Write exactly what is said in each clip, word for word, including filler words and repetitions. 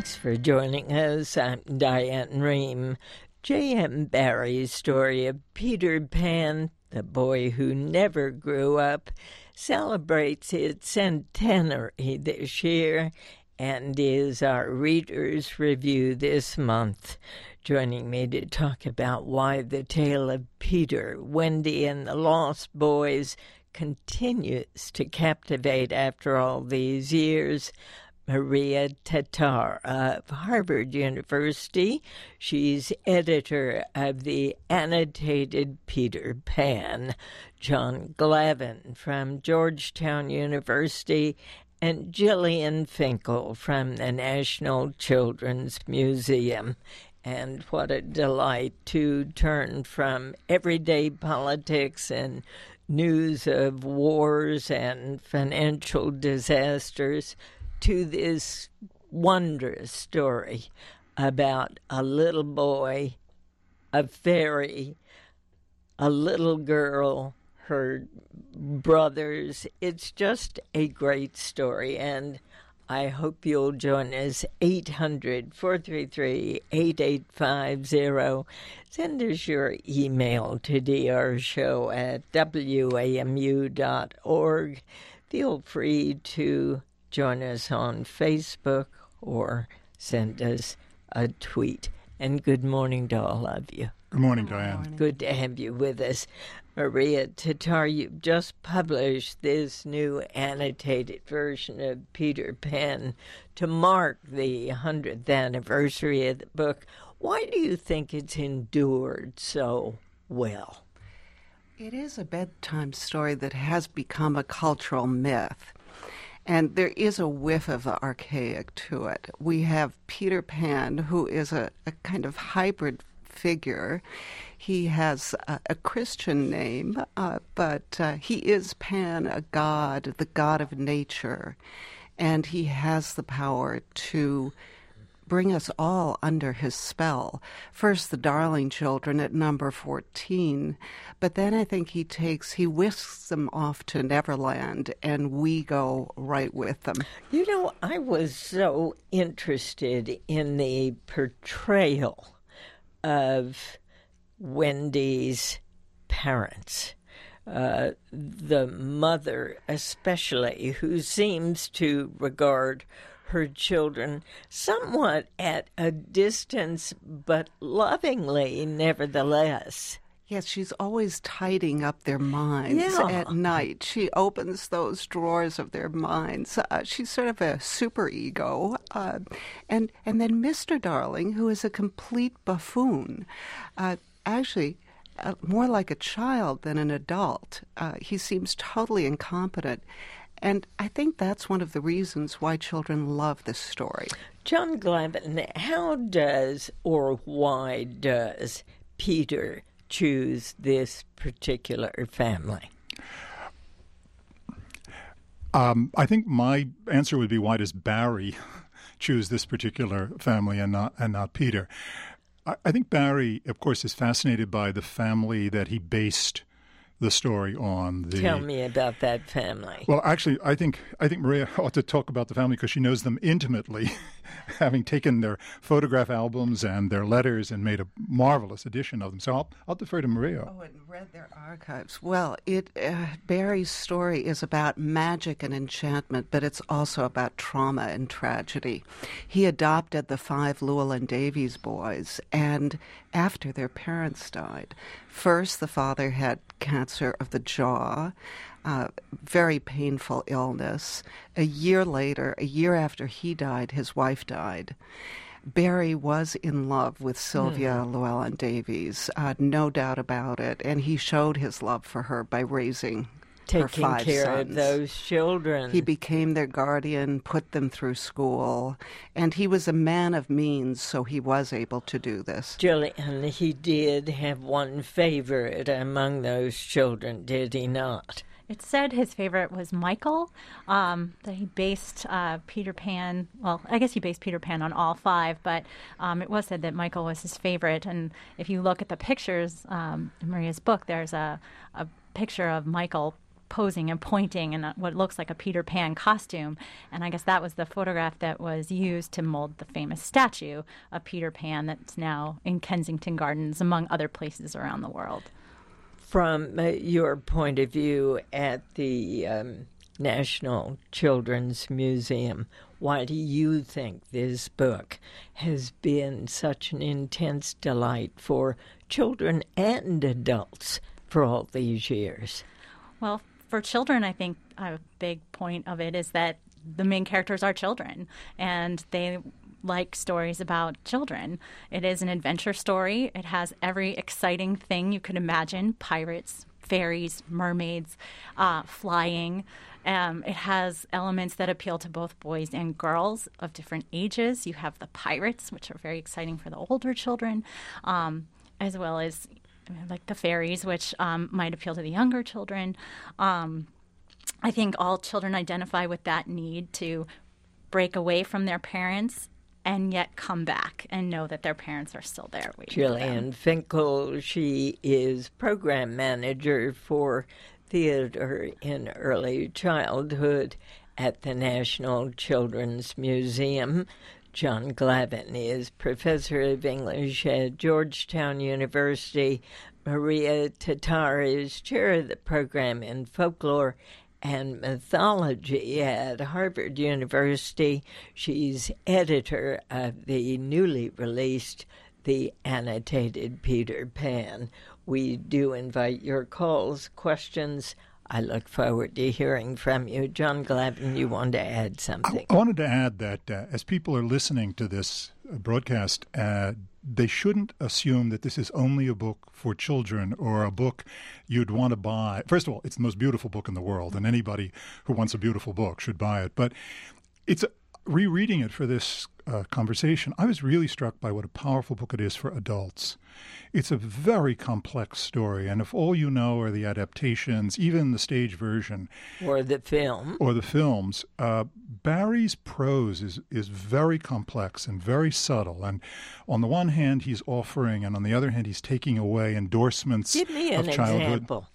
Thanks for joining us. I'm Diane Rehm. J M. Barrie's story of Peter Pan, the boy who never grew up, celebrates its centenary this year and is our Reader's Review this month. Joining me to talk about why the tale of Peter, Wendy, and the Lost Boys continues to captivate after all these years, Maria Tatar of Harvard University. She's editor of the Annotated Peter Pan. John Glavin from Georgetown University, and Gillian Finkel from the National Children's Museum. And what a delight to turn from everyday politics and news of wars and financial disasters to this wondrous story about a little boy, a fairy, a little girl, her brothers. It's just a great story, and I hope you'll join us. Eight hundred, four three three, eight eight five zero. Send us your email to drshow at w a m u dot org. Feel free to join us on Facebook or send us a tweet. And good morning to all of you. Good morning, Diane. Good morning. Good to have you with us. Maria Tatar, you've just published this new annotated version of Peter Pan to mark the hundredth anniversary of the book. Why do you think it's endured so well? It is a bedtime story that has become a cultural myth. And there is a whiff of the archaic to it. We have Peter Pan, who is a, a kind of hybrid figure. He has a, a Christian name, uh, but uh, he is Pan, a god, the god of nature. And he has the power to bring us all under his spell. First, the darling children at number fourteen, but then I think he takes, he whisks them off to Neverland, and we go right with them. You know, I was so interested in the portrayal of Wendy's parents. Uh, the mother especially, who seems to regard her children somewhat at a distance, but lovingly nevertheless. Yes, she's always tidying up their minds yeah. at night. She opens those drawers of their minds. Uh, she's sort of a superego. Uh, and, and then Mister Darling, who is a complete buffoon, uh, actually uh, more like a child than an adult. Uh, he seems totally incompetent. And I think that's one of the reasons why children love this story. John Glavin, how does or why does Peter choose this particular family? Um, I think my answer would be, why does Barrie choose this particular family and not and not Peter? I, I think Barrie, of course, is fascinated by the family that he based the story on. The, Tell me about that family. Well, actually, I think I think Maria ought to talk about the family because she knows them intimately, having taken their photograph albums and their letters and made a marvelous edition of them. So I'll, I'll defer to Maria. Oh, and read their archives. Well, it uh, Barrie's story is about magic and enchantment, but it's also about trauma and tragedy. He adopted the five Llewellyn Davies boys, and after their parents died, first the father had cancer of the jaw, uh, very painful illness. A year later, a year after he died, his wife died. Barrie was in love with Sylvia mm. Llewellyn Davies, uh, no doubt about it, and he showed his love for her by raising Taking her five care sons. of those children. He became their guardian, put them through school, and he was a man of means, so he was able to do this. Gillian, he did have one favorite among those children, did he not? It said his favorite was Michael, um, that he based uh, Peter Pan, well, I guess he based Peter Pan on all five, but um, it was said that Michael was his favorite. And if you look at the pictures um, in Maria's book, there's a, a picture of Michael posing and pointing in a, what looks like a Peter Pan costume. And I guess that was the photograph that was used to mold the famous statue of Peter Pan that's now in Kensington Gardens, among other places around the world. From uh, your point of view at the um, National Children's Museum, why do you think this book has been such an intense delight for children and adults for all these years? Well, for children, I think a big point of it is that the main characters are children, and they like stories about children. It is an adventure story. It has every exciting thing you could imagine: pirates, fairies, mermaids, uh, flying. Um, it has elements that appeal to both boys and girls of different ages. You have the pirates, which are very exciting for the older children, um, as well as like the fairies, which um, might appeal to the younger children. Um, I think all children identify with that need to break away from their parents and yet come back and know that their parents are still there waiting for them. Jillian Finkel, she is program manager for theater in early childhood at the National Children's Museum. John Glavin is professor of English at Georgetown University. Maria Tatar is chair of the program in folklore and mythology at Harvard University. She's editor of the newly released The Annotated Peter Pan. We do invite your calls, questions. I look forward to hearing from you. John Glavin, you want to add something? I, I wanted to add that uh, as people are listening to this broadcast, uh, they shouldn't assume that this is only a book for children or a book you'd want to buy. First of all, it's the most beautiful book in the world, and anybody who wants a beautiful book should buy it. But it's a, rereading it for this uh, conversation, I was really struck by what a powerful book it is for adults. It's a very complex story, and if all you know are the adaptations, even the stage version, or the film, or the films, uh, Barrie's prose is is very complex and very subtle. And on the one hand, he's offering, and on the other hand, he's taking away endorsements Give me of an childhood. example.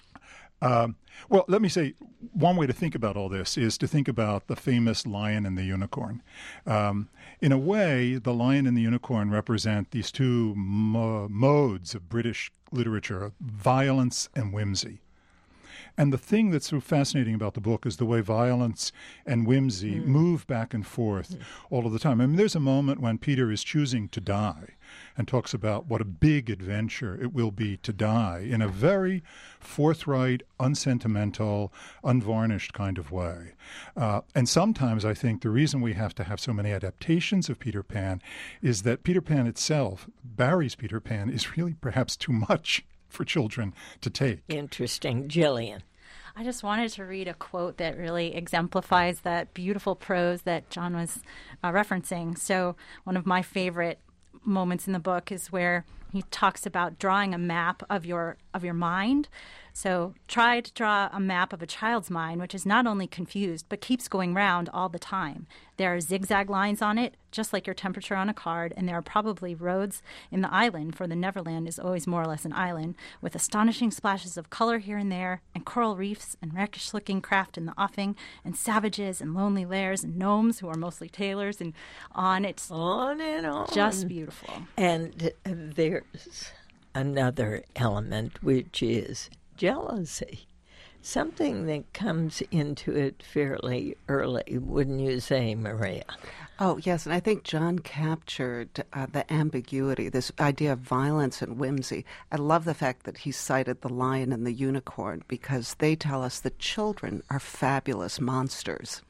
Um, well, let me say, one way to think about all this is to think about the famous Lion and the Unicorn. Um, in a way, the Lion and the Unicorn represent these two mo- modes of British literature, violence and whimsy. And the thing that's so fascinating about the book is the way violence and whimsy mm. move back and forth mm. all of the time. I mean, there's a moment when Peter is choosing to die and talks about what a big adventure it will be to die in a very forthright, unsentimental, unvarnished kind of way. Uh, and sometimes I think the reason we have to have so many adaptations of Peter Pan is that Peter Pan itself, Barrie's Peter Pan, is really perhaps too much for children to take. Interesting. Jillian. I just wanted to read a quote that really exemplifies that beautiful prose that John was uh, referencing. So one of my favorite moments in the book is where he talks about drawing a map of your of your mind. So try to draw a map of a child's mind, which is not only confused, but keeps going round all the time. There are zigzag lines on it, just like your temperature on a card, and there are probably roads in the island, for the Neverland is always more or less an island, with astonishing splashes of color here and there, and coral reefs, and rakish-looking craft in the offing, and savages, and lonely lairs, and gnomes, who are mostly tailors, and on. It's on and on. Just beautiful. And there's another element, which is jealousy, something that comes into it fairly early, wouldn't you say, Maria? Oh, yes, and I think John captured uh, the ambiguity, this idea of violence and whimsy. I love the fact that he cited the lion and the unicorn, because they tell us that children are fabulous monsters.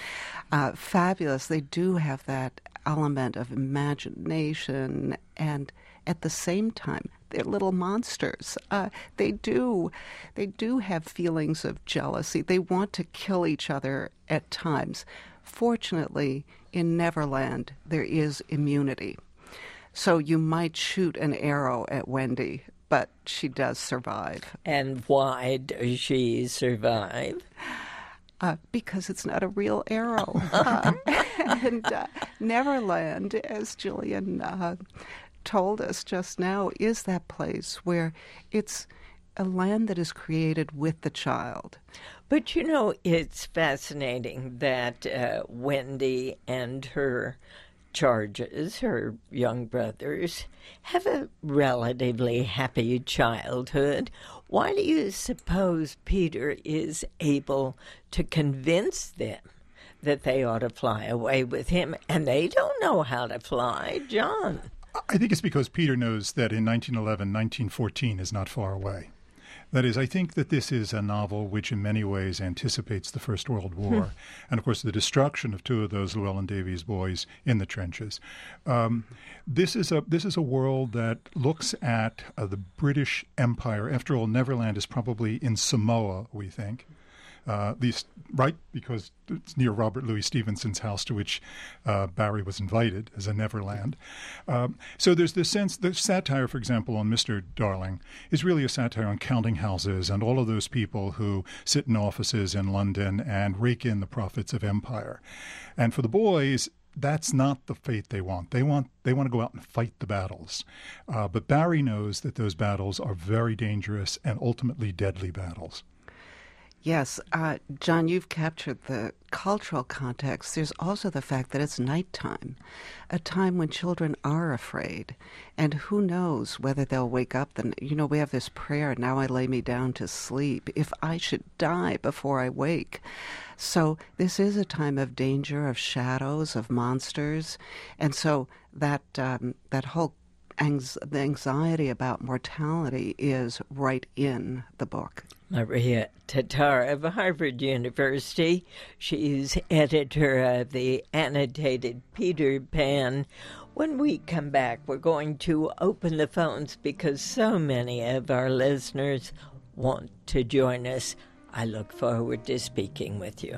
Uh, fabulous, they do have that element of imagination, and at the same time, they're little monsters. Uh, they do, they do have feelings of jealousy. They want to kill each other at times. Fortunately, in Neverland, there is immunity. So you might shoot an arrow at Wendy, but she does survive. And why does she survive? Uh, because it's not a real arrow. uh, and uh, Neverland, as Jillian uh, told us just now, is that place where it's a land that is created with the child. But, you know, it's fascinating that uh, Wendy and her charges, her young brothers, have a relatively happy childhood. Why do you suppose Peter is able to convince them that they ought to fly away with him, and they don't know how to fly, John? I think it's because Peter knows that in nineteen eleven, nineteen fourteen is not far away. That is, I think that this is a novel which in many ways anticipates the First World War and, of course, the destruction of two of those Llewellyn Davies boys in the trenches. Um, this is a this is a world that looks at uh, the British Empire. After all, Neverland is probably in Samoa, we think. Uh, at least, right, because it's near Robert Louis Stevenson's house, to which uh, Barrie was invited as a Neverland. Um, so there's this sense, the satire, for example, on Mister Darling is really a satire on counting houses and all of those people who sit in offices in London and rake in the profits of empire. And for the boys, that's not the fate they want. They want they want to go out and fight the battles. Uh, but Barrie knows that those battles are very dangerous and ultimately deadly battles. Yes, uh, John, you've captured the cultural context. There's also the fact that it's nighttime, a time when children are afraid. And who knows whether they'll wake up. Then, you know, we have this prayer, now I lay me down to sleep, if I should die before I wake. So this is a time of danger, of shadows, of monsters. And so that um, that whole Anx- the anxiety about mortality is right in the book. Maria Tatar of Harvard University. She's editor of the annotated Peter Pan. When we come back, we're going to open the phones because so many of our listeners want to join us. I look forward to speaking with you.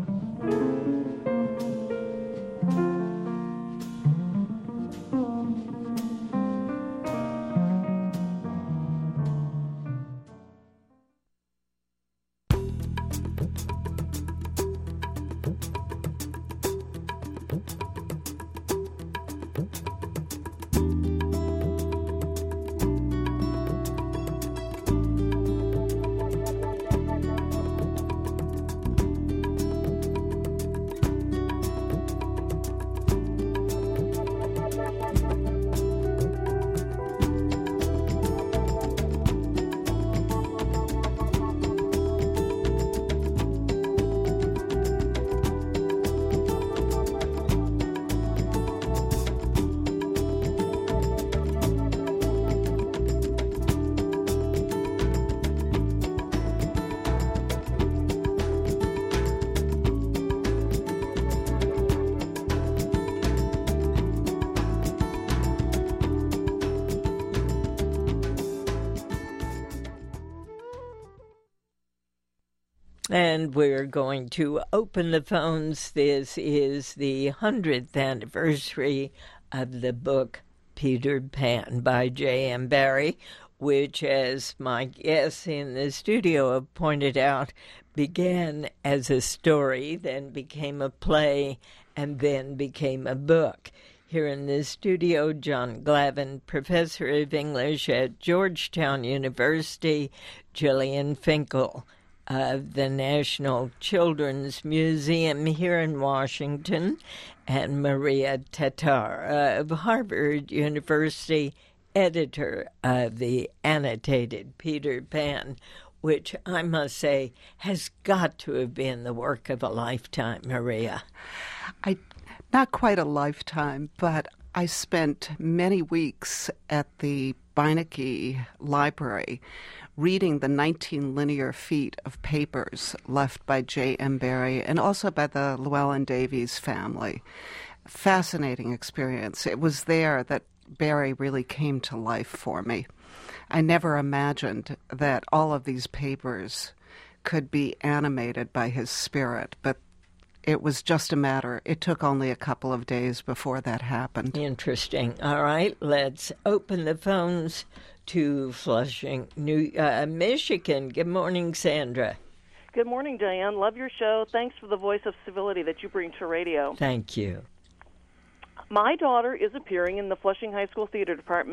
And we're going to open the phones. This is the hundredth anniversary of the book Peter Pan by J M Barrie, which, as my guests in the studio have pointed out, began as a story, then became a play, and then became a book. Here in the studio, John Glavin, professor of English at Georgetown University, Gillian Finkel of the National Children's Museum here in Washington, and Maria Tatar of Harvard University, editor of the annotated Peter Pan, which I must say has got to have been the work of a lifetime, Maria. I, not quite a lifetime, but I spent many weeks at the Beinecke Library reading the nineteen linear feet of papers left by J M Barrie and also by the Llewellyn Davies family. Fascinating experience. It was there that Barrie really came to life for me. I never imagined that all of these papers could be animated by his spirit, but it was just a matter. It took only a couple of days before that happened. Interesting. All right, let's open the phones to Flushing, New uh, Michigan. Good morning, Sandra. Good morning, Diane. Love your show. Thanks for the voice of civility that you bring to radio. Thank you. My daughter is appearing in the Flushing High School Theater Department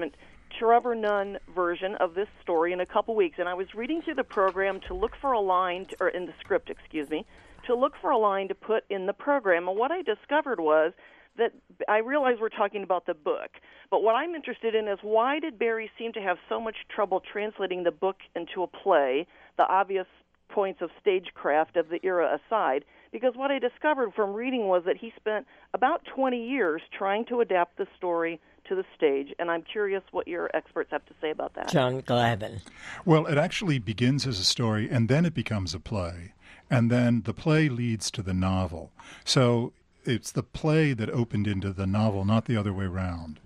Trevor Nunn version of this story in a couple weeks, and I was reading through the program to look for a line, to, or in the script, excuse me, to look for a line to put in the program. And what I discovered was that I realize we're talking about the book, but what I'm interested in is why did Barrie seem to have so much trouble translating the book into a play, the obvious points of stagecraft of the era aside? Because what I discovered from reading was that he spent about twenty years trying to adapt the story to the stage, and I'm curious what your experts have to say about that. John Glavin. Well, it actually begins as a story, and then it becomes a play, and then the play leads to the novel. So it's the play that opened into the novel, not the other way around.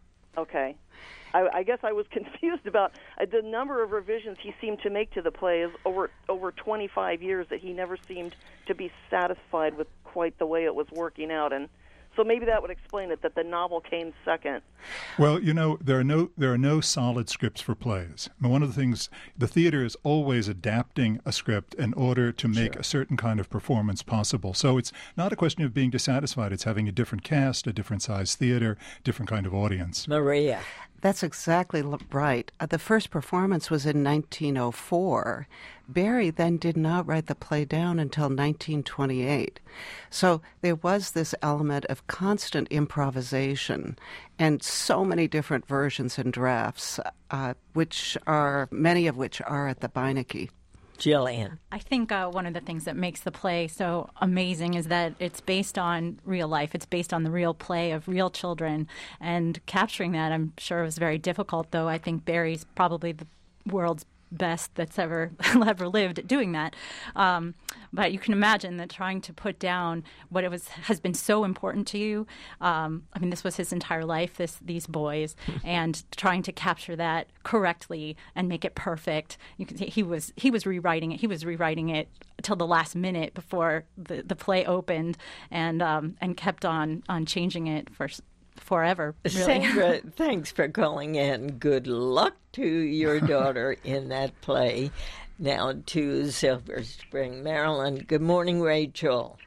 Okay. I, I guess I was confused about uh, the number of revisions he seemed to make to the play is over over twenty-five years that he never seemed to be satisfied with quite the way it was working out, and so maybe that would explain it, that the novel came second. Well, you know, there are no there are no solid scripts for plays. And one of the things, the theater is always adapting a script in order to make sure. a certain kind of performance possible. So it's not a question of being dissatisfied. It's having a different cast, a different size theater, different kind of audience. Maria. That's exactly right. Uh, the first performance was in nineteen oh four. Barrie then did not write the play down until nineteen twenty-eight. So there was this element of constant improvisation and so many different versions and drafts, uh, which are, many of which are at the Beinecke. Jillian. I think uh, one of the things that makes the play so amazing is that it's based on real life. It's based on the real play of real children. And capturing that, I'm sure, was very difficult, though I think Barrie's probably the world's best that's ever ever lived at doing that. Um, but you can imagine that trying to put down what it was has been so important to you. Um, I mean, this was his entire life, this these boys, and trying to capture that correctly and make it perfect. You can see he was he was rewriting it. He was rewriting it till the last minute before the, the play opened, and um, and kept on on changing it for forever, really. Sandra, thanks for calling in. Good luck to your daughter in that play. Now to Silver Spring, Maryland. Good morning, Rachel.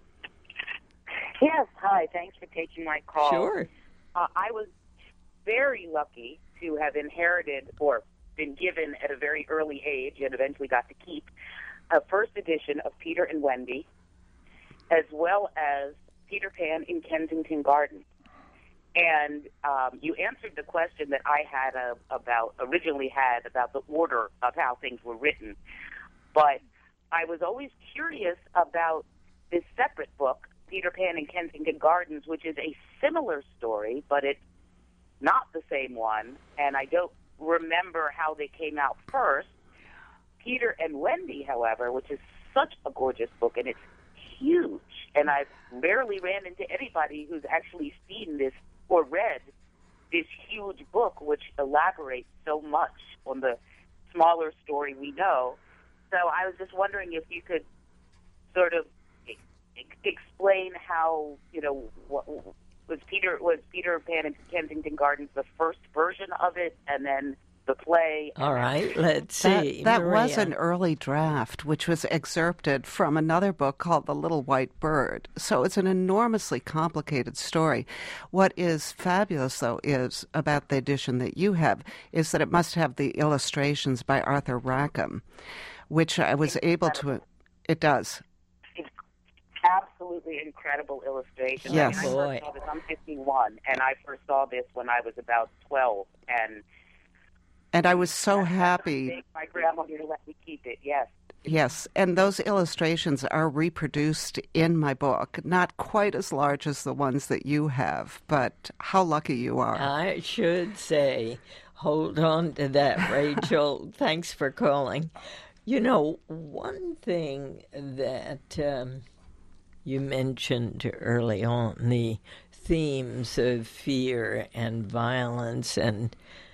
Yes, hi. Thanks for taking my call. Sure. Uh, I was very lucky to have inherited or been given at a very early age and eventually got to keep a first edition of Peter and Wendy, as well as Peter Pan in Kensington Gardens. And um, you answered the question that I had uh, about originally had about the order of how things were written. But I was always curious about this separate book, Peter Pan in Kensington Gardens, which is a similar story, but it's not the same one. And I don't remember how they came out first. Peter and Wendy, however, which is such a gorgeous book, and it's huge. And I've rarely ran into anybody who's actually seen this or read this huge book, which elaborates so much on the smaller story we know. So I was just wondering if you could sort of e- explain how, you know, what, was Peter was Peter Pan in Kensington Gardens the first version of it, and then the play. All right, let's see. That, that Maria. was an early draft, which was excerpted from another book called The Little White Bird. So it's an enormously complicated story. What is fabulous, though, is about the edition that you have, is that it must have the illustrations by Arthur Rackham, which I was able to. It does. It's absolutely incredible illustration. Yes. I mean, I Boy. first saw this, I'm fifty-one, and I first saw this when I was about twelve, and And I was so happy. my grandmother let me keep it, yes. Yes, and those illustrations are reproduced in my book, not quite as large as the ones that you have, but how lucky you are. I should say, hold on to that, Rachel. Thanks for calling. You know, one thing that um, you mentioned early on, the themes of fear and violence, and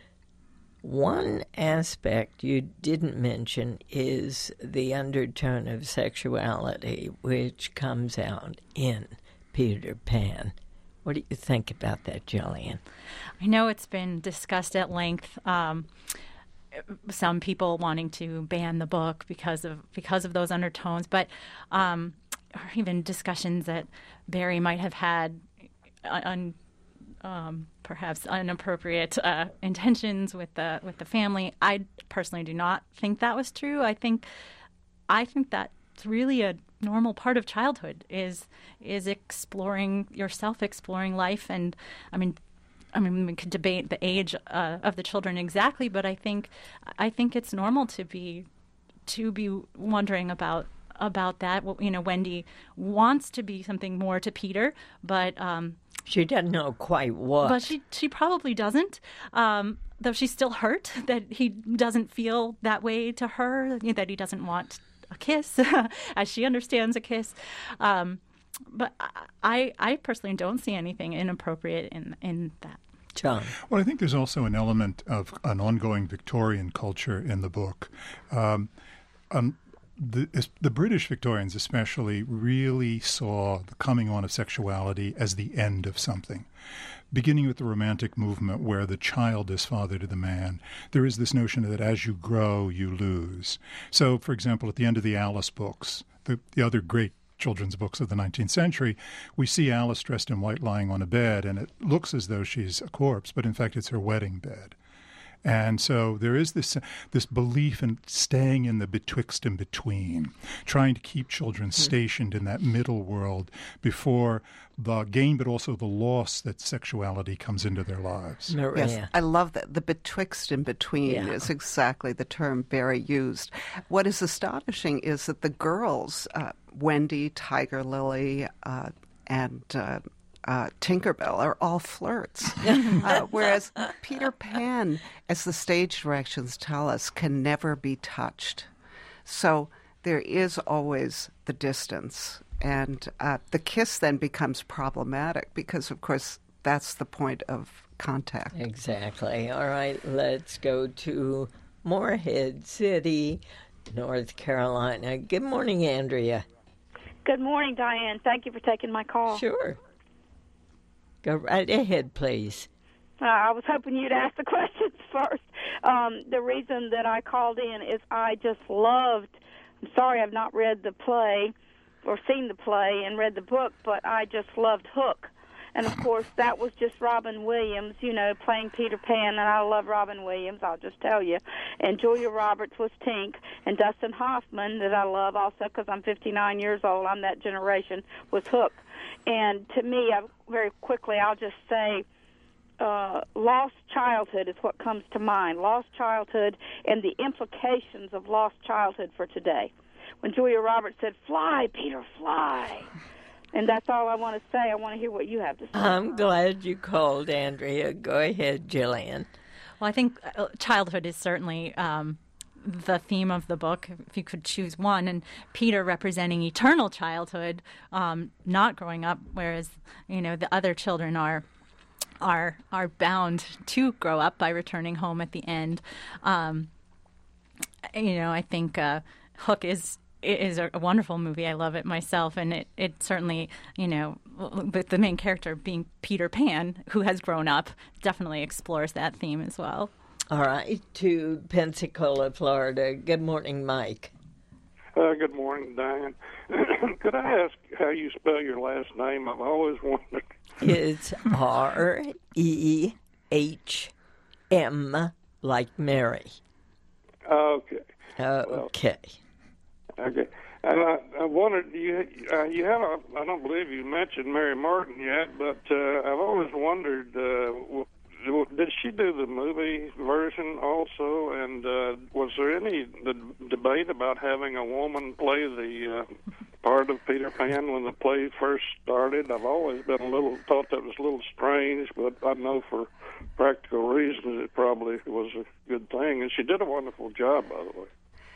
one aspect you didn't mention is the undertone of sexuality, which comes out in Peter Pan. What do you think about that, Jillian? I know it's been discussed at length. Um, some people wanting to ban the book because of because of those undertones, but um, or even discussions that Barrie might have had on um, perhaps inappropriate uh, intentions with the with the family. I personally do not think that was true. I think I think that's really a normal part of childhood is is exploring yourself, exploring life, and I mean. I mean, we could debate the age uh, of the children exactly, but I think I think it's normal to be to be wondering about about that. You know, Wendy wants to be something more to Peter, but um, she doesn't know quite what. But she she probably doesn't. Um, though she's still hurt that he doesn't feel that way to her, that he doesn't want a kiss, as she understands a kiss. Um, but I I personally don't see anything inappropriate in in that. John. Well, I think there's also an element of an ongoing Victorian culture in the book. Um, um, the, the British Victorians especially really saw the coming on of sexuality as the end of something. Beginning with the Romantic movement where the child is father to the man, there is this notion that as you grow, you lose. So, for example, at the end of the Alice books, the, the other great children's books of the nineteenth century, we see Alice dressed in white lying on a bed, and it looks as though she's a corpse, but in fact it's her wedding bed. And so there is this this belief in staying in the betwixt and between, trying to keep children stationed in that middle world before the gain, but also the loss that sexuality comes into their lives. Maria. Yes, I love that. The betwixt and between Yeah. is exactly the term Barry used. What is astonishing is that the girls, uh, Wendy, Tiger Lily, uh, and uh, uh, Tinkerbell, are all flirts. uh, whereas Peter Pan, as the stage directions tell us, can never be touched. So there is always the distance. And uh, the kiss then becomes problematic because, of course, that's the point of contact. Exactly. All right, let's go to Morehead City, North Carolina. Good morning, Andrea. Good morning, Diane. Thank you for taking my call. Sure. Go right ahead, please. Uh, I was hoping you'd ask the questions first. Um, the reason that I called in is I just loved, I'm sorry I've not read the play or seen the play and read the book, but I just loved Hook. And, of course, that was just Robin Williams, you know, playing Peter Pan, and I love Robin Williams, I'll just tell you. And Julia Roberts was Tink, and Dustin Hoffman, that I love also because I'm fifty-nine years old, I'm that generation, was Hook. And to me, I, very quickly, I'll just say, uh, lost childhood is what comes to mind, lost childhood and the implications of lost childhood for today. When Julia Roberts said, "Fly, Peter, fly." And that's all I want to say. I want to hear what you have to say. I'm glad you called, Andrea. Go ahead, Jillian. Well, I think childhood is certainly um, the theme of the book, if you could choose one. And Peter representing eternal childhood, um, not growing up, whereas, you know, the other children are are are bound to grow up by returning home at the end. Um, you know, I think uh, Hook is... It is a wonderful movie. I love it myself. And it, it certainly, you know, with the main character being Peter Pan, who has grown up, definitely explores that theme as well. All right, to Pensacola, Florida. Good morning, Mike. Uh, good morning, Diane. Could I ask how you spell your last name? I've always wondered. It's R E H M, like Mary. Okay. Okay. Okay. And I, I wondered, you uh, you have a, I don't believe you mentioned Mary Martin yet, but uh, I've always wondered, uh, w- did she do the movie version also? And uh, was there any the debate about having a woman play the uh, part of Peter Pan when the play first started? I've always been a little, thought that was a little strange, but I know for practical reasons it probably was a good thing. And she did a wonderful job, by the way.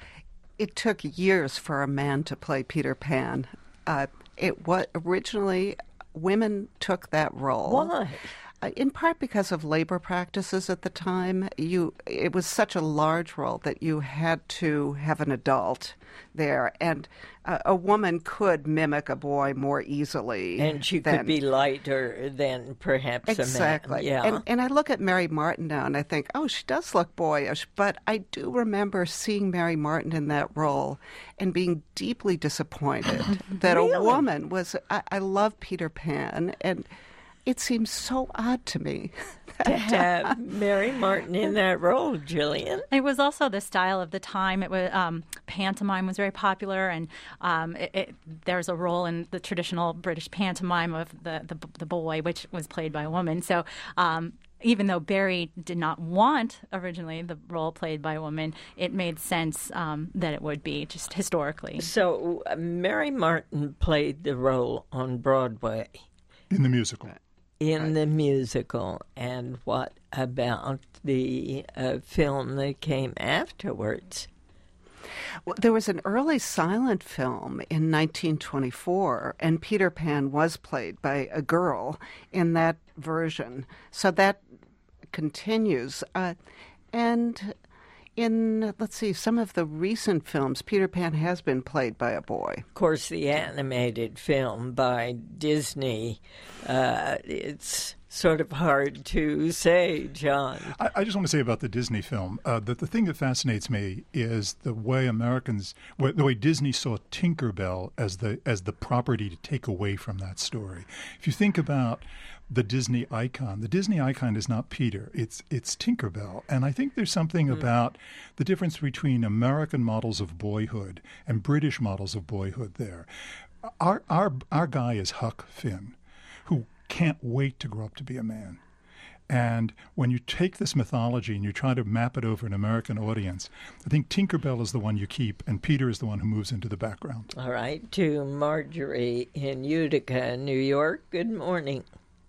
It took years for a man to play Peter Pan. Uh, it was originally women took that role. Why? Uh, in part because of labor practices at the time. You, it was such a large role that you had to have an adult there, and uh, a woman could mimic a boy more easily. And she than, could be lighter than perhaps exactly. a man. Yeah. And, and I look at Mary Martin now and I think, oh, she does look boyish. But I do remember seeing Mary Martin in that role and being deeply disappointed that Really? a woman was. I, I love Peter Pan, and it seems so odd to me. To have Mary Martin in that role, Jillian. It was also the style of the time. It was um, pantomime was very popular, and um, it, it, there's a role in the traditional British pantomime of the the, the boy, which was played by a woman. So. Um, Even though Barry did not want originally the role played by a woman, it made sense um, that it would be, just historically. So uh, Mary Martin played the role on Broadway. In the musical. In Right. the musical. And what about the uh, film that came afterwards? Well, there was an early silent film in nineteen twenty-four, and Peter Pan was played by a girl in that version. So that continues. Uh, and in, let's see, some of the recent films, Peter Pan has been played by a boy. Of course, the animated film by Disney, uh, it's sort of hard to say, John. I, I just want to say about the Disney film uh, that the thing that fascinates me is the way Americans, the way Disney saw Tinkerbell as the as the property to take away from that story. If you think about the Disney icon, the Disney icon is not Peter; it's it's Tinkerbell, and I think there's something mm. about the difference between American models of boyhood and British models of boyhood. There, our our our guy is Huck Finn, who can't wait to grow up to be a man. And when you take this mythology and you try to map it over an American audience, I think Tinkerbell is the one you keep, and Peter is the one who moves into the background. All right, to Marjorie in Utica, New York. Good morning.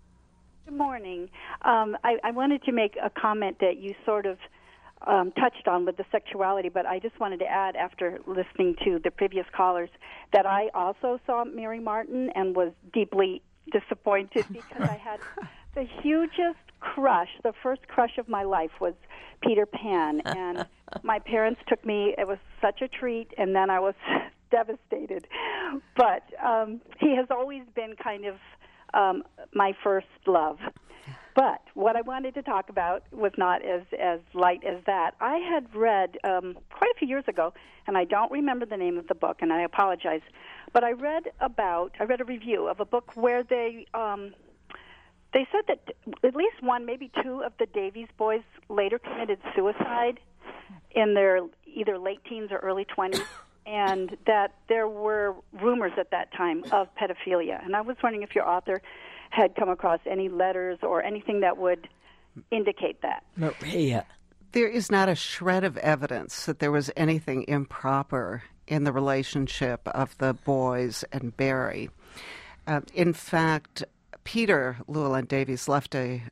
Good morning. Um, I, I wanted to make a comment that you sort of um, touched on with the sexuality, but I just wanted to add, after listening to the previous callers, that I also saw Mary Martin and was deeply disappointed because I had the hugest crush. The first crush of my life was Peter Pan, and my parents took me. It was such a treat, and then I was devastated. But um, he has always been kind of um, my first love. But what I wanted to talk about was not as, as light as that. I had read um, quite a few years ago, and I don't remember the name of the book, and I apologize, but I read about, I read a review of a book where they um, they said that at least one, maybe two of the Davies boys later committed suicide in their either late teens or early twenties, and that there were rumors at that time of pedophilia. And I was wondering if your author had come across any letters or anything that would indicate that. Maria. There is not a shred of evidence that there was anything improper in the relationship of the boys and Barry. Uh, in fact, Peter Llewellyn Davies left a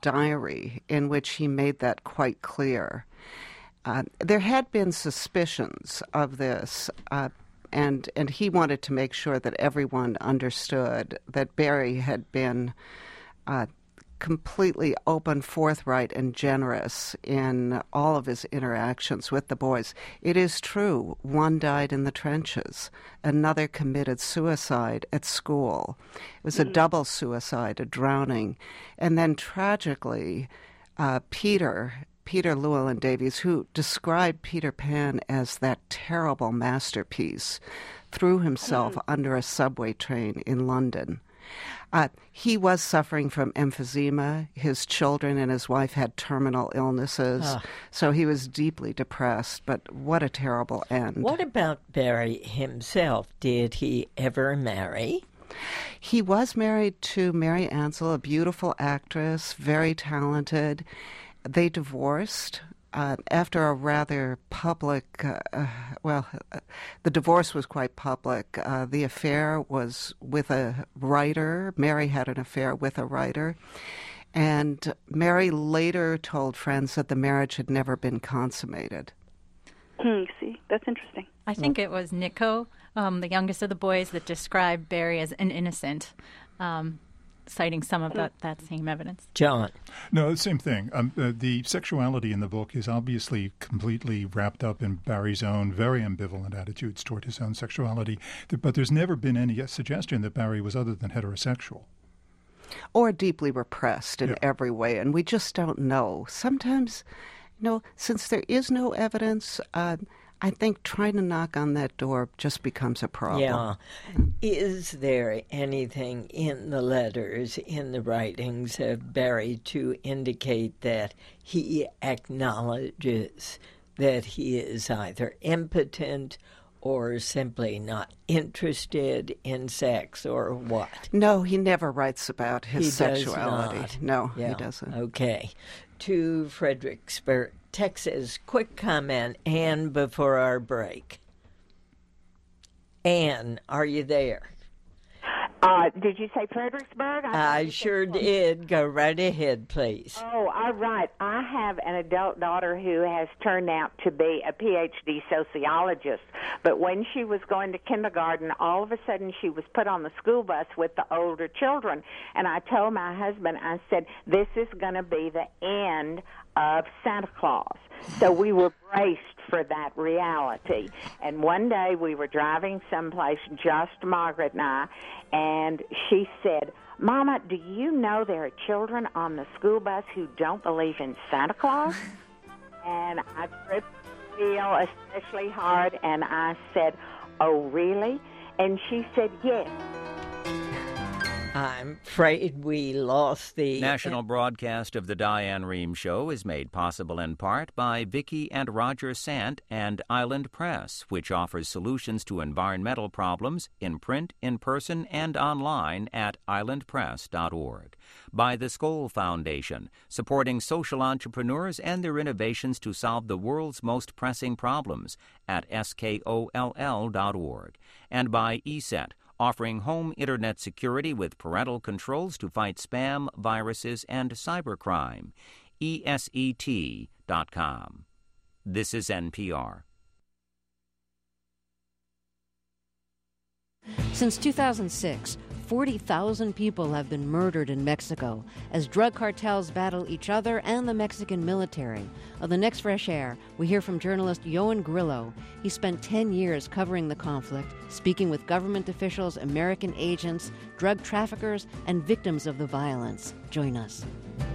diary in which he made that quite clear. Uh, there had been suspicions of this, uh, and and he wanted to make sure that everyone understood that Barry had been uh, completely open, forthright, and generous in all of his interactions with the boys. It is true, one died in the trenches. Another committed suicide at school. It was a double suicide, a drowning. And then tragically, uh, Peter... Peter Llewellyn Davies, who described Peter Pan as that terrible masterpiece, threw himself under a subway train in London. Uh, he was suffering from emphysema. His children and his wife had terminal illnesses, ah. so he was deeply depressed. But what a terrible end. What about Barry himself? Did he ever marry? He was married to Mary Ansell, a beautiful actress, very talented. They divorced uh, after a rather public, uh, uh, well, uh, the divorce was quite public. Uh, the affair was with a writer. Mary had an affair with a writer. And Mary later told friends that the marriage had never been consummated. Hmm, see, that's interesting. I think it was Nico, um, the youngest of the boys, that described Barry as an innocent. Um citing some of that, that same evidence. John. No, the same thing. Um, uh, the sexuality in the book is obviously completely wrapped up in Barry's own very ambivalent attitudes toward his own sexuality, but there's never been any suggestion that Barry was other than heterosexual. Or deeply repressed in yeah. every way, and we just don't know. Sometimes, you know, since there is no evidence, uh, I think trying to knock on that door just becomes a problem. Yeah. Is there anything in the letters, in the writings of Barry, to indicate that he acknowledges that he is either impotent or simply not interested in sex, or what? No, he never writes about his he sexuality. Does not. No, yeah. he doesn't. Okay. To Fredericksburg, Texas. Quick comment, Anne, before our break. Anne, are you there? Uh, did you say Fredericksburg? I, I sure did. Go right ahead, please. Oh, all right. I have an adult daughter who has turned out to be a P H D sociologist. But when she was going to kindergarten, all of a sudden she was put on the school bus with the older children. And I told my husband, I said, this is going to be the end of Santa Claus. So we were braced for that reality. And one day we were driving someplace, just Margaret and I, and she said, Mama, do you know there are children on the school bus who don't believe in Santa Claus? And I gripped the wheel especially hard, and I said, oh, really? And she said, yes. I'm afraid we lost the... National broadcast of the Diane Rehm Show is made possible in part by Vicki and Roger Sant and Island Press, which offers solutions to environmental problems in print, in person, and online at island press dot org. By the Skoll Foundation, supporting social entrepreneurs and their innovations to solve the world's most pressing problems at skoll dot org. And by E S E T, offering home Internet security with parental controls to fight spam, viruses, and cybercrime. E S E T dot com. This is N P R. Since two thousand six, forty thousand people have been murdered in Mexico as drug cartels battle each other and the Mexican military. On the next Fresh Air, we hear from journalist Yoan Grillo. He spent ten years covering the conflict, speaking with government officials, American agents, drug traffickers, and victims of the violence. Join us.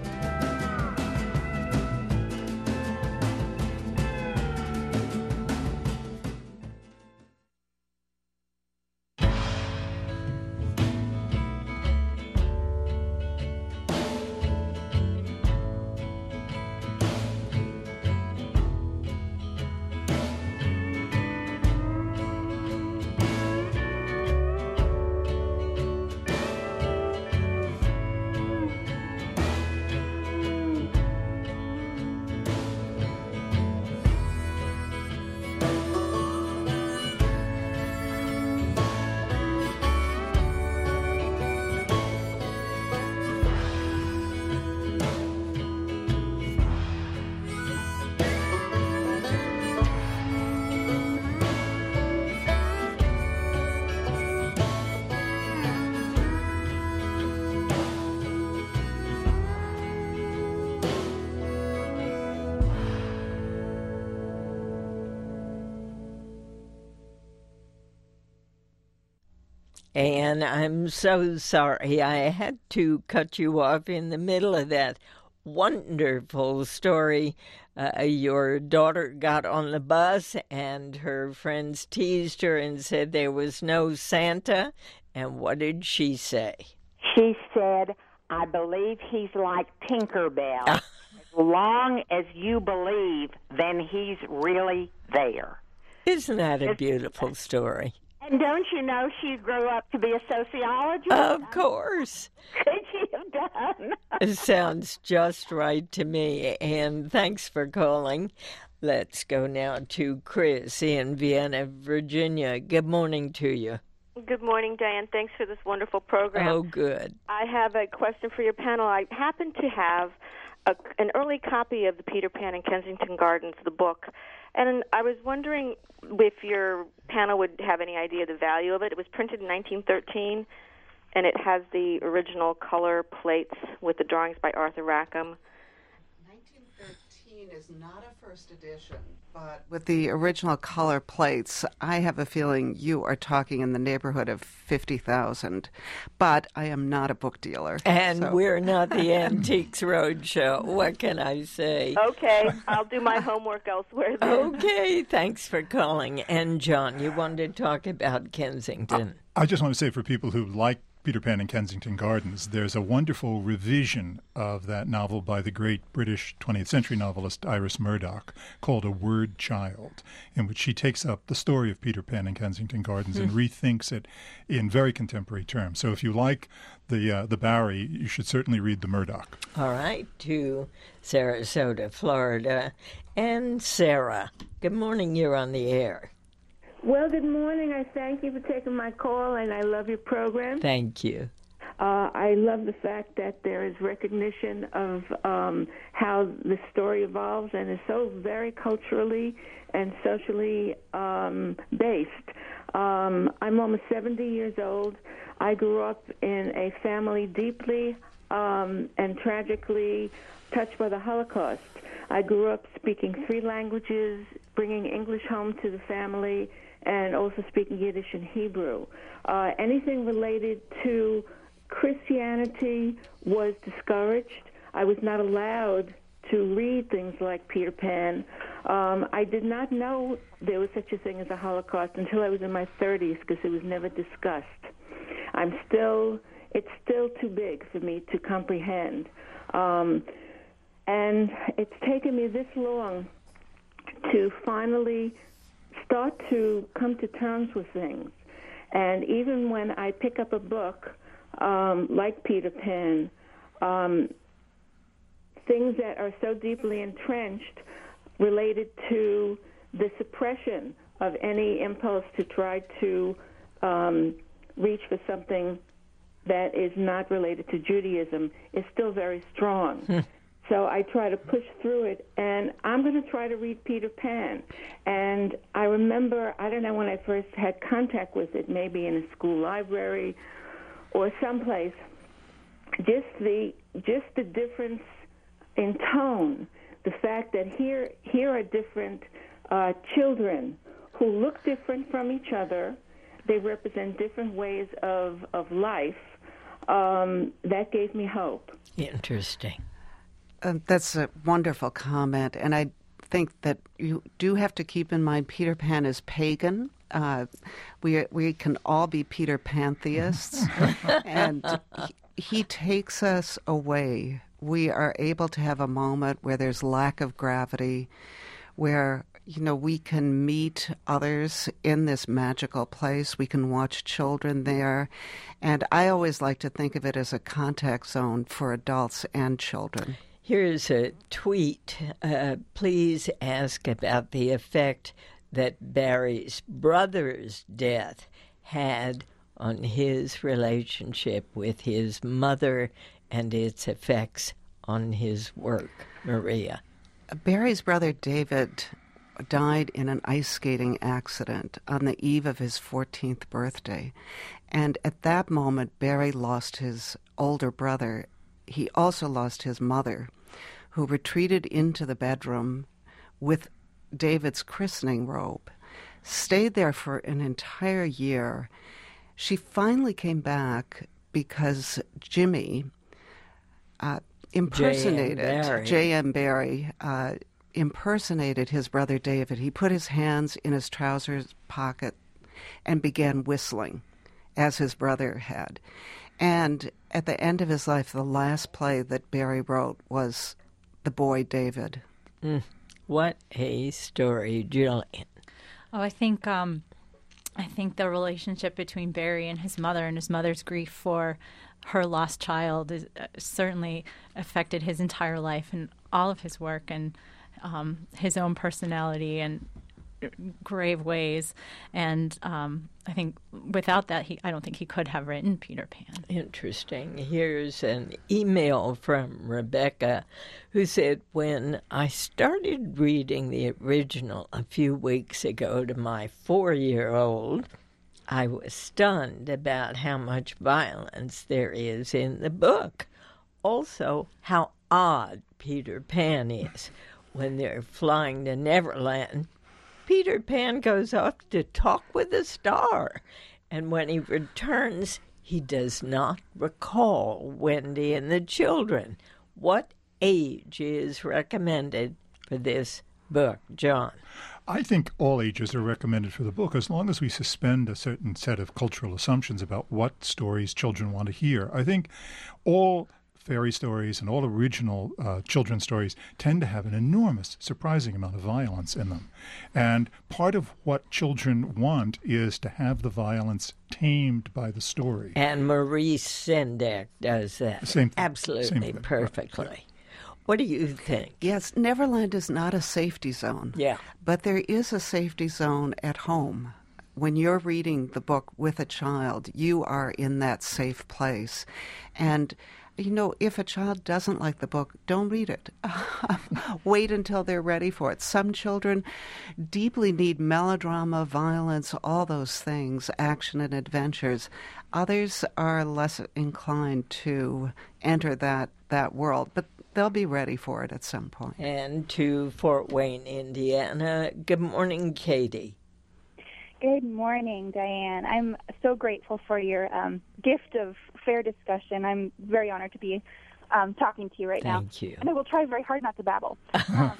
And I'm so sorry I had to cut you off in the middle of that wonderful story. Uh, your daughter got on the bus and her friends teased her and said there was no Santa. And what did she say? She said, I believe he's like Tinkerbell. As long as you believe, then he's really there. Isn't that a beautiful story? And don't you know she grew up to be a sociologist? Of course. Could she have done? It sounds just right to me. And thanks for calling. Let's go now to Chris in Vienna, Virginia. Good morning to you. Good morning, Diane. Thanks for this wonderful program. Oh, good. I have a question for your panel. I happen to have a, an early copy of the Peter Pan in Kensington Gardens, the book, and I was wondering if your panel would have any idea the value of it. It was printed in nineteen thirteen, and it has the original color plates with the drawings by Arthur Rackham. nineteen thirteen seen is not a first edition, but with the original color plates, I have a feeling you are talking in the neighborhood of fifty thousand. But I am not a book dealer. And so. we're not the Antiques Roadshow. What can I say? Okay, I'll do my homework elsewhere then. Okay, thanks for calling. And John, you wanted to talk about Kensington. I just want to say for people who like Peter Pan and Kensington Gardens, there's a wonderful revision of that novel by the great British twentieth century novelist Iris Murdoch called A Word Child, in which she takes up the story of Peter Pan and Kensington Gardens and rethinks it in very contemporary terms. So if you like the uh, the Barry, you should certainly read the Murdoch. All right, to Sarasota, Florida. And Sarah, good morning, you're on the air. Well, good morning. I thank you for taking my call, and I love your program. Thank you. Uh, I love the fact that there is recognition of um, how the story evolves, and is so very culturally and socially um, based. Um, I'm almost seventy years old. I grew up in a family deeply um, and tragically touched by the Holocaust. I grew up speaking three languages, bringing English home to the family, and also speaking Yiddish and Hebrew. Uh, anything related to Christianity was discouraged. I was not allowed to read things like Peter Pan. Um, I did not know there was such a thing as a Holocaust until I was in my thirties, because it was never discussed. I'm still, it's still too big for me to comprehend. Um, and it's taken me this long to finally start to come to terms with things. And even when I pick up a book um, like Peter Pan, um, things that are so deeply entrenched related to the suppression of any impulse to try to um, reach for something that is not related to Judaism is still very strong. Hmm. So I try to push through it, and I'm going to try to read Peter Pan. And I remember, I don't know when I first had contact with it, maybe in a school library or someplace, just the just the difference in tone, the fact that here here are different uh, children who look different from each other. They represent different ways of, of life. Um, that gave me hope. Interesting. Uh, that's a wonderful comment, and I think that you do have to keep in mind Peter Pan is pagan. Uh, we we can all be Peter Pantheists, and he, he takes us away. We are able to have a moment where there's lack of gravity, where you know we can meet others in this magical place. We can watch children there, and I always like to think of it as a contact zone for adults and children. Here's a tweet. Uh, please ask about the effect that Barry's brother's death had on his relationship with his mother and its effects on his work. Maria. Barry's brother David died in an ice skating accident on the eve of his fourteenth birthday. And at that moment, Barry lost his older brother. He also lost his mother, who retreated into the bedroom with David's christening robe, stayed there for an entire year. She finally came back because Jimmy uh, impersonated J M Barrie, uh, impersonated his brother David. He put his hands in his trousers pocket and began whistling, as his brother had. And at the end of his life, the last play that Barrie wrote was The Boy David. Mm, what a story, Julian. Oh, I think um, I think the relationship between Barry and his mother and his mother's grief for her lost child is, uh, certainly affected his entire life and all of his work and um, his own personality and grave ways. And um, I think without that, he I don't think he could have written Peter Pan. Interesting. Here's an email from Rebecca who said, when I started reading the original a few weeks ago to my four-year-old, I was stunned about how much violence there is in the book. Also, how odd Peter Pan is. when they're flying to Neverland, Peter Pan goes off to talk with a star. And when he returns, he does not recall Wendy and the children. What age is recommended for this book, John? I think all ages are recommended for the book as long as we suspend a certain set of cultural assumptions about what stories children want to hear. I think all fairy stories and all original uh, children's stories tend to have an enormous, surprising amount of violence in them. And part of what children want is to have the violence tamed by the story. And Maurice Sendak does that Same thing. absolutely Same thing. perfectly. Right. What do you think? Yes, Neverland is not a safety zone. Yeah. But there is a safety zone at home. When you're reading the book with a child, you are in that safe place. And, you know, if a child doesn't like the book, don't read it. Wait until they're ready for it. Some children deeply need melodrama, violence, all those things, action and adventures. Others are less inclined to enter that, that world. But they'll be ready for it at some point. And to Fort Wayne, Indiana. Good morning, Katie. Good morning, Diane. I'm so grateful for your um, gift of fair discussion. I'm very honored to be um, talking to you right now. Thank you. And I will try very hard not to babble. um,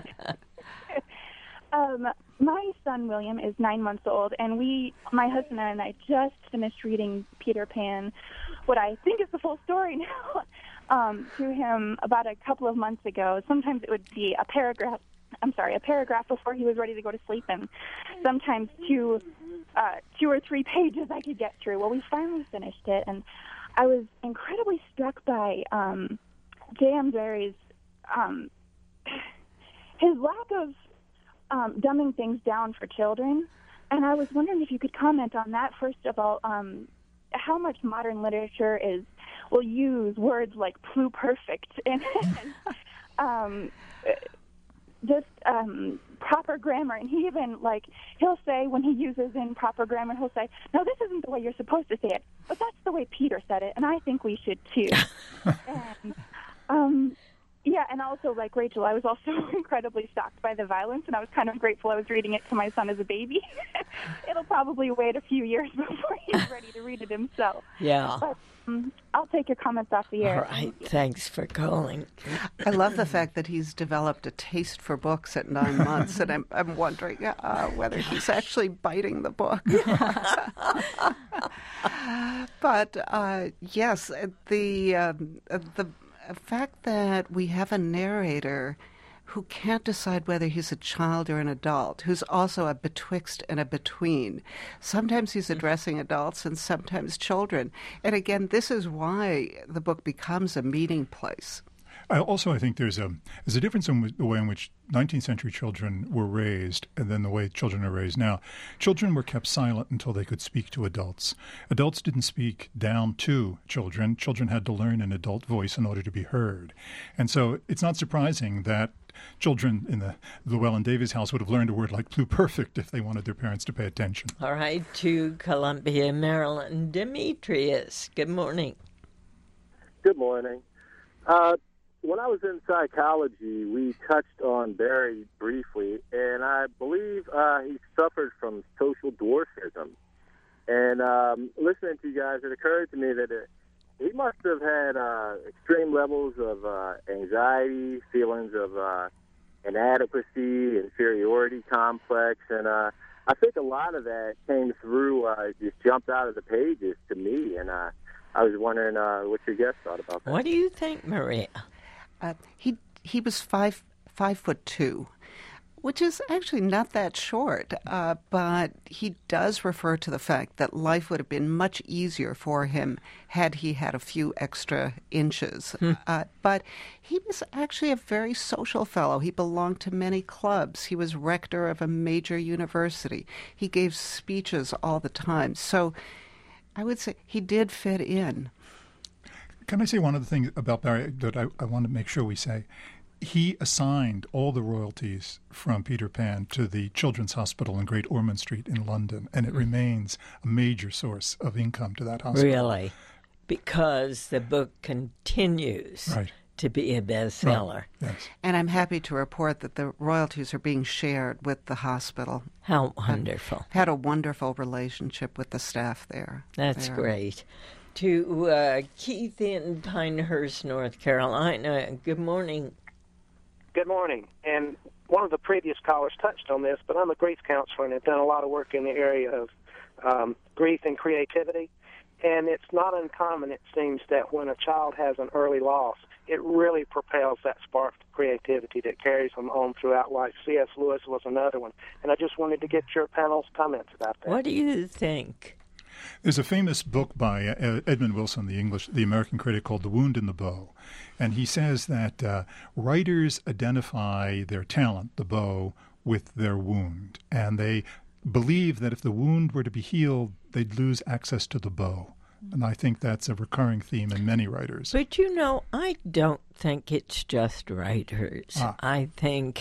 um, my son, William, is nine months old, and we, my husband and I, just finished reading Peter Pan, what I think is the full story now. Um, to him about a couple of months ago. Sometimes it would be a paragraph, I'm sorry, a paragraph before he was ready to go to sleep, and sometimes two, uh, two or three pages I could get through. Well, we finally finished it, and I was incredibly struck by um, J M. Barrie's, um, his lack of um, dumbing things down for children, and I was wondering if you could comment on that, first of all, um, how much modern literature is will use words like pluperfect and, and um, just um, proper grammar. And he even, like, he'll say when he uses improper grammar, he'll say, no, this isn't the way you're supposed to say it, but that's the way Peter said it, and I think we should too. and, um, yeah, and also, like Rachel, I was also incredibly shocked by the violence, and I was kind of grateful I was reading it to my son as a baby. It'll probably wait a few years before he's ready to read it himself. Yeah. But, um, I'll take your comments off the air. All right, thanks for calling. I love the fact that he's developed a taste for books at nine months, and I'm, I'm wondering uh, whether he's actually biting the book. But, uh, yes, the um, the fact that we have a narrator who can't decide whether he's a child or an adult, who's also a betwixt and a between. Sometimes he's addressing adults and sometimes children. And again, this is why the book becomes a meeting place. I also, I think there's a there's a difference in the way in which nineteenth century children were raised and then the way children are raised now. Children were kept silent until they could speak to adults. Adults didn't speak down to children. Children had to learn an adult voice in order to be heard. And so it's not surprising that children in the Llewellyn Davies house would have learned a word like pluperfect if they wanted their parents to pay attention. All right, to Columbia, Maryland. Demetrius, good morning. Good morning. Uh, When I was in psychology, we touched on Barrie briefly, and I believe uh, he suffered from social dwarfism. And um, listening to you guys, it occurred to me that it, he must have had uh, extreme levels of uh, anxiety, feelings of uh, inadequacy, inferiority complex, and uh, I think a lot of that came through, uh, just jumped out of the pages to me, and uh, I was wondering uh, what your guest thought about that. What do you think, Maria? Uh, he he was five five foot two, which is actually not that short. Uh, but he does refer to the fact that life would have been much easier for him had he had a few extra inches. Hmm. Uh, but he was actually a very social fellow. He belonged to many clubs. He was rector of a major university. He gave speeches all the time. So I would say he did fit in. Can I say one other thing about Barrie that I, I want to make sure we say? He assigned all the royalties from Peter Pan to the Children's Hospital in Great Ormond Street in London, and it mm. remains a major source of income to that hospital. Really? Because the book continues right. to be a bestseller. Right. Yes. And I'm happy to report that the royalties are being shared with the hospital. How wonderful. I've had a wonderful relationship with the staff there. That's there. great. To uh, Keith in Pinehurst, North Carolina, good morning. Good morning. And one of the previous callers touched on this, but I'm a grief counselor and have done a lot of work in the area of um, grief and creativity. And it's not uncommon, it seems, that when a child has an early loss, it really propels that spark of creativity that carries them on throughout life. C S. Lewis was another one. And I just wanted to get your panel's comments about that. What do you think? There's a famous book by uh, Edmund Wilson, the English, the American critic, called "The Wound in the Bow," and he says that uh, writers identify their talent, the bow, with their wound, and they believe that if the wound were to be healed, they'd lose access to the bow. And I think that's a recurring theme in many writers. But, you know, I don't think it's just writers. Ah. I think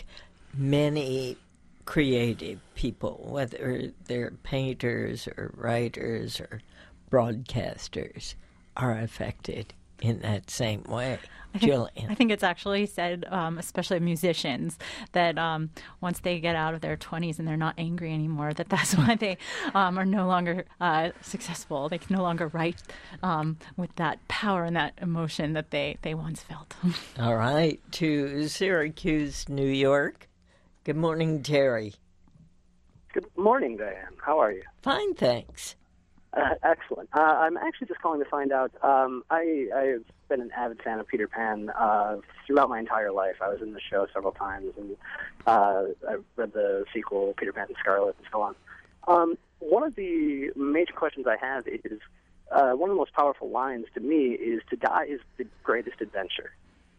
many creative people, whether they're painters or writers or broadcasters, are affected in that same way. I think, Jillian. I think it's actually said, um, especially musicians, that um, once they get out of their twenties and they're not angry anymore, that that's why they um, are no longer uh, successful. They can no longer write um, with that power and that emotion that they, they once felt. All right. To Syracuse, New York. Good morning, Terry. Good morning, Diane. How are you? Fine, thanks. Uh, excellent. Uh, I'm actually just calling to find out. Um, I, I've been an avid fan of Peter Pan uh, throughout my entire life. I was in the show several times, and uh, I read the sequel, Peter Pan and Scarlet, and so on. Um, one of the major questions I have is, uh, one of the most powerful lines to me is, "To die is the greatest adventure."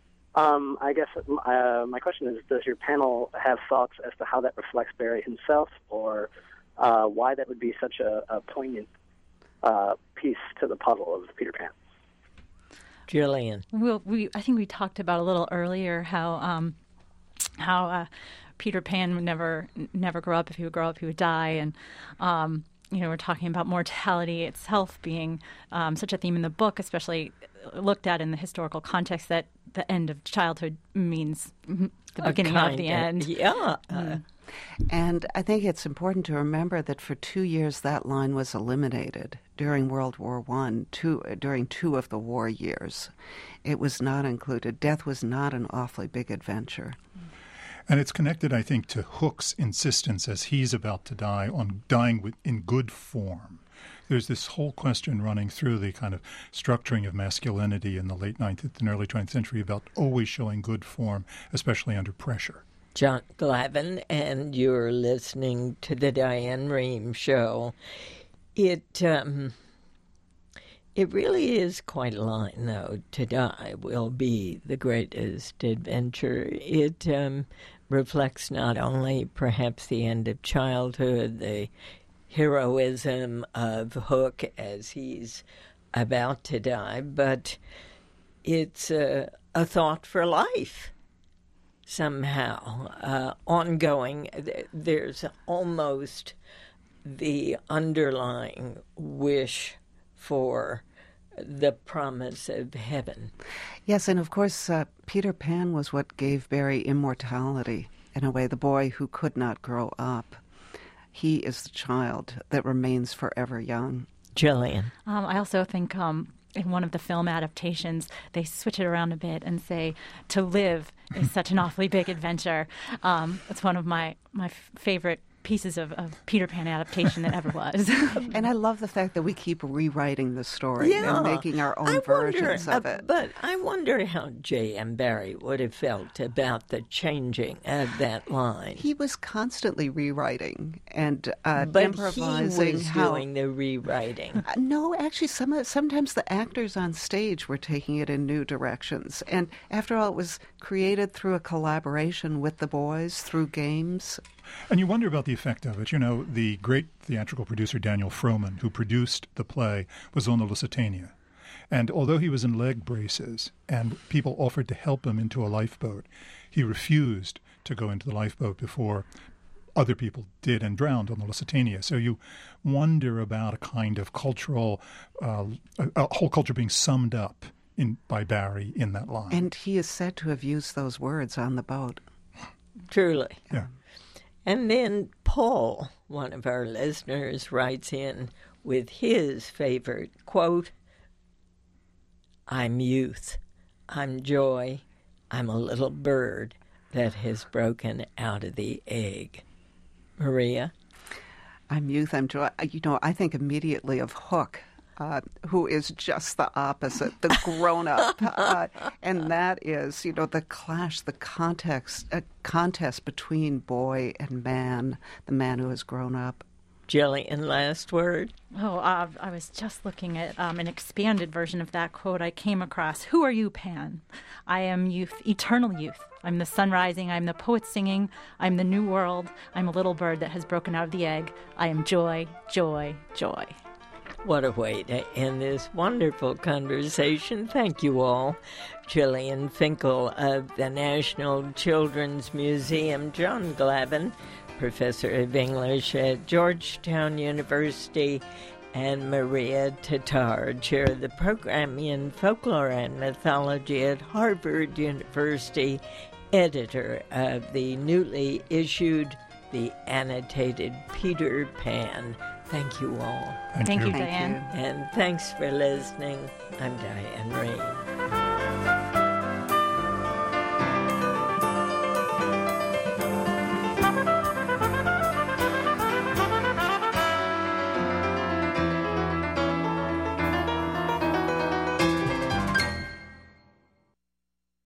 Um, I guess uh, my question is, does your panel have thoughts as to how that reflects Barrie himself, or uh, why that would be such a, a poignant uh, piece to the puzzle of Peter Pan? Jillian. Well, we I think we talked about a little earlier how um, how uh, Peter Pan would never never grow up. If he would grow up, he would die, and um, you know, we're talking about mortality itself being um, such a theme in the book, especially looked at in the historical context that the end of childhood means the A beginning kind of the of- end. yeah. Mm. And I think it's important to remember that for two years that line was eliminated during World War One, two, during two of the war years. It was not included. Death was not an awfully big adventure. And it's connected, I think, to Hook's insistence as he's about to die on dying with, in good form. There's this whole question running through the kind of structuring of masculinity in the late nineteenth and early twentieth century about always showing good form, especially under pressure. John Glavin, and you're listening to the Diane Rehm Show. It um, it really is quite a line, though. To die will be the greatest adventure. It um, reflects not only perhaps the end of childhood, the heroism of Hook as he's about to die, but it's a, a thought for life. Somehow, uh, ongoing, there's almost the underlying wish for the promise of heaven. Yes, and of course, uh, Peter Pan was what gave Barrie immortality. In a way, the boy who could not grow up. He is the child that remains forever young. Jillian. Um, I also think um, in one of the film adaptations, they switch it around a bit and say, "To live is such an awfully big adventure." Um, it's one of my, my f- favorite pieces of, of Peter Pan adaptation that ever was. And I love the fact that we keep rewriting the story Yeah. and making our own I versions wonder, of uh, it. But I wonder how J M. Barrie would have felt about the changing of that line. He was constantly rewriting and uh, but improvising. he was how, doing the rewriting. Uh, no, actually, some sometimes the actors on stage were taking it in new directions. And after all, it was created through a collaboration with the boys, through games. And you wonder about the effect of it. You know, the great theatrical producer Daniel Frohman, who produced the play, was on the Lusitania. And although he was in leg braces and people offered to help him into a lifeboat, he refused to go into the lifeboat before other people did and drowned on the Lusitania. So you wonder about a kind of cultural, uh, a, a whole culture being summed up in by Barry in that line. And he is said to have used those words on the boat. Truly. Yeah. And then Paul, one of our listeners, writes in with his favorite quote, I'm youth, I'm joy, I'm a little bird that has broken out of the egg. Maria? I'm youth, I'm joy. You know, I think immediately of Hook, uh, who is just the opposite, the grown-up. uh, and that is, you know, the clash, the context, uh, contest between boy and man, the man who has grown up. Jillian, last word? Oh, uh, I was just looking at um, an expanded version of that quote I came across. Who are you, Pan? I am youth, eternal youth. I'm the sun rising. I'm the poet singing. I'm the new world. I'm a little bird that has broken out of the egg. I am joy, joy, joy. What a way to end this wonderful conversation. Thank you all. Jillian Finkel of the National Children's Museum, John Glavin, Professor of English at Georgetown University, and Maria Tatar, Chair of the Program in Folklore and Mythology at Harvard University, editor of the newly issued The Annotated Peter Pan. Thank you all. Thank, Thank you. you, Diane. Thank you. And thanks for listening. I'm Diane Rehm.